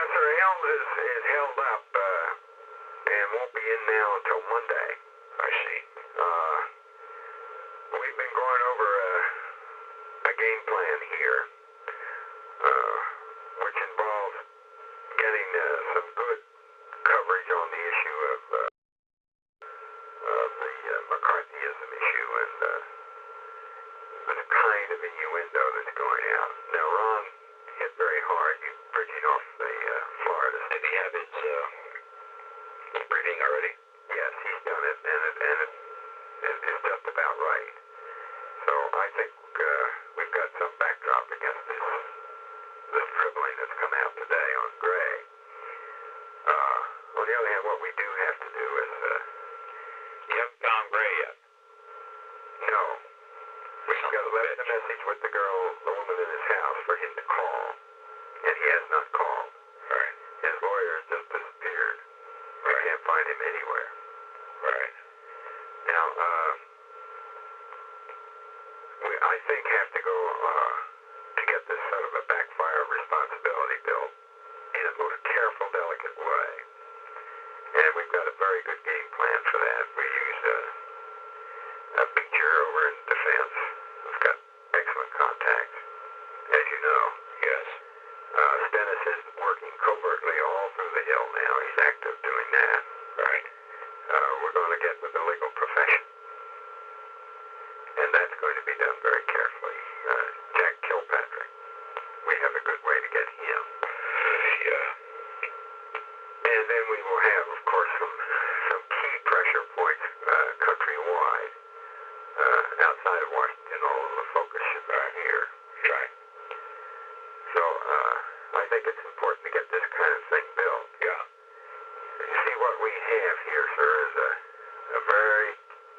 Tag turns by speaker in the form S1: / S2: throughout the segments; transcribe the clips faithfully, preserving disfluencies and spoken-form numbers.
S1: Professor Helms is, is held up uh, and won't be in now until Monday.
S2: I see.
S1: Uh, we've been going over a, a game plan here, uh, which involves getting uh, some good coverage on the issue of, uh, of the uh, McCarthyism issue and uh, this kind of innuendo that's going out. Now, Ron hit very hard, you bridging off the uh, Florida.
S2: Did he have his uh, briefing already?
S1: Yes, he's done it, and it, and it, it is just about right. So I think uh, we've got some backdrop against this, this dribbling that's come out today on Gray. Uh, on the other hand, what we do have to do is, uh,
S2: You haven't found Gray yet?
S1: no, we've got to left a message with the girl, the woman in his house, for him to call, and he has not called.
S2: Right.
S1: His lawyer has just disappeared. We can't find him anywhere.
S2: Right.
S1: Now, uh, we, I think, have to go uh, to get this sort of a backfire responsibility bill in a most careful, delicate way. And we've got a very good game plan for that. We use a, a Beecher over in defense who's got excellent contacts, as you know.
S2: Yes.
S1: Uh, Stennis is working covertly all through the Hill now. He's active doing that.
S2: Right.
S1: Uh, we're going to get with the legal profession. And that's going to be done very carefully. Uh, Jack Kilpatrick, we have a good way to get him.
S2: Yeah.
S1: And then we will have, of course, some, some key pressure points uh, countrywide. Uh, outside of Washington, all of the focus should be here.
S2: Right.
S1: So uh, I think it's important to get this kind of thing built.
S2: Yeah.
S1: You see, what we have here, sir, is a, a very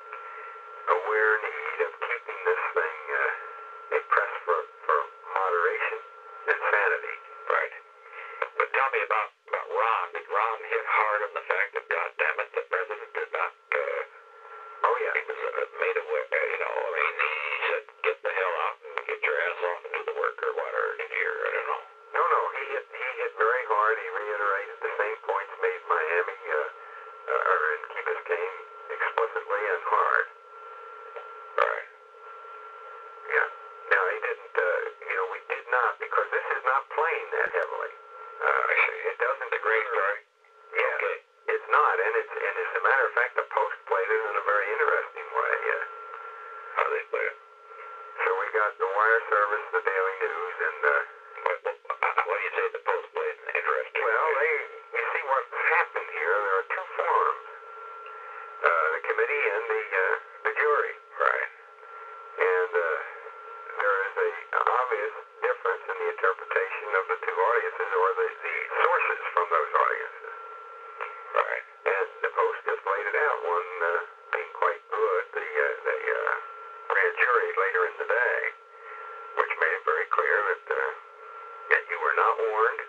S1: aware need of keeping this thing uh, a press for, for moderation and sanity.
S2: Right. But tell me about, about Ron. Did Ron hit hard on the fact that, goddamn it, the president did not, uh,
S1: Oh, yeah.
S2: he was uh, made aware, uh, you know, I mean, he said, get the hell out and get your ass off and do the work or what, or did you, I don't know.
S1: No, no, he hit, he hit very hard. He reiterated the same points made in Miami, uh, uh, or in Key Biscayne, explicitly and hard.
S2: Right.
S1: Yeah. Now, he didn't, uh, you know, we did not, because this is not playing that heavily. Uh,
S2: I see.
S1: it doesn't...
S2: The Gray story?
S1: Yeah,
S2: Okay.
S1: it's not, and it's, and as a matter of fact, the Post played it in a very interesting way. Yeah.
S2: How do they play it?
S1: So we got the Wire Service, the Daily News, and uh,
S2: What, what, what do you say the Post played an interesting
S1: well,
S2: way?
S1: they, you see what's happened here. There are two forums, uh, the committee and the uh, the jury,
S2: Right.
S1: and uh, there is a obvious difference in the interpretation of the two audiences or the, the sources from those audiences.
S2: Right.
S1: And the Post just laid it out, one uh, being quite good, the, uh, the uh, grand jury later in the day, which made it very clear that, uh, that you were not warned,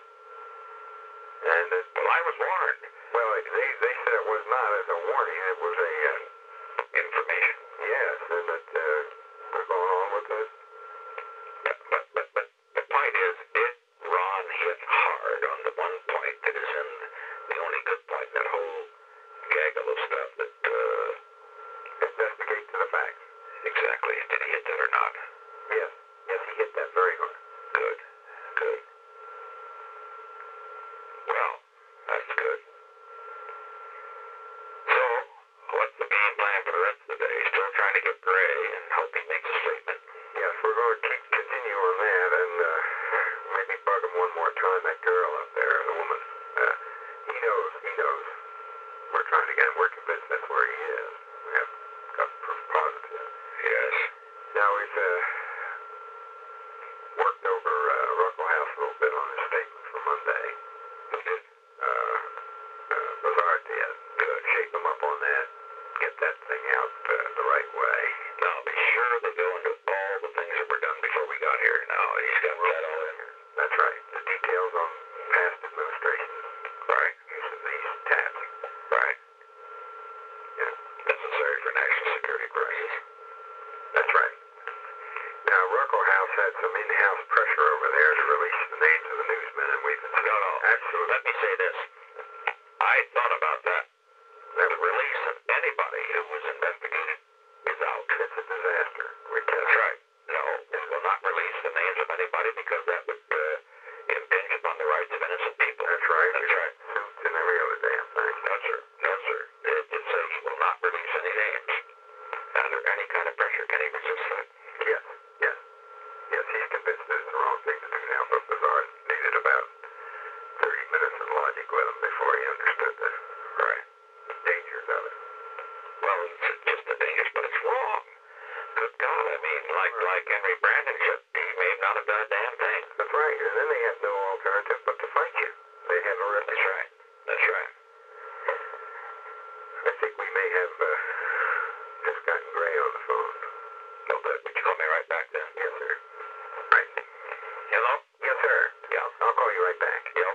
S1: and that,
S2: Well, I was warned.
S1: well, they, they said it was not as a warning, it was a, uh,
S2: Information.
S1: yes, and that uh, we're going on with this.
S2: But, but, but, but the point is, did Ron hit hard on the one point that is in the only good point in that whole gaggle of stuff that, uh,
S1: Investigate to the facts.
S2: exactly, did he hit that or not?
S1: Yes, yes, he hit that very hard.
S2: Good. Good. Well, that's good. So, what's the game plan for the rest of the day? Still trying to get Gray and hope he makes a statement.
S1: Yes, we're going to keep continue on that, and uh, maybe bug him one more time. That girl up there, the woman. Uh, he knows. He knows. We're trying to get him. We're convinced that's where he is. We have got proof positive.
S2: Yes.
S1: Now we've uh, worked over uh, Ruckle House a little bit on his statement for Monday. Uh, uh, Lazard did. Good. Shape him up on that. Get that thing out uh, the right way.
S2: Now, be sure to go into all the things that were done before we got here. Now, he's got that all in.
S1: That's right. The details on past administrations.
S2: Right.
S1: Use of these tabs.
S2: Right.
S1: Yeah.
S2: Necessary for national security purposes.
S1: That's right. Now, Ruckle House had some in-house pressure over there to release the names of the newsmen, and we've been
S2: No, no.
S1: absolutely
S2: let me say this. I thought about that. The release of anybody who was investigated is out.
S1: It's a disaster. We can't.
S2: That's right. No, we will not release the names of anybody because that would uh, impinge upon the rights of innocent people.
S1: That's right.
S2: That's right.
S1: Suits and every other damn thing.
S2: No, sir. No, sir. It, it says you will not release any names. Under any kind of pressure, can he resist that?
S1: Yes. Yes. Yes, he's convinced that it's the wrong thing to do now, but Bizarre needed about thirty minutes of logic with him before he understood the
S2: Right.
S1: dangers of it.
S2: Well, it's just the dangers, but it's wrong. Good God, I mean, like like Henry Brandon should, he may have not have done a damn thing.
S1: That's right, and then they have no alternative but to fight you. They have a reputation.
S2: That's right. That's right.
S1: I think we may have uh, just gotten Gray on the phone.
S2: No good. Would you call me right back then?
S1: Yes, sir. Right.
S2: Hello?
S1: Yes, sir.
S2: Yeah.
S1: I'll call you right back.
S2: Yeah,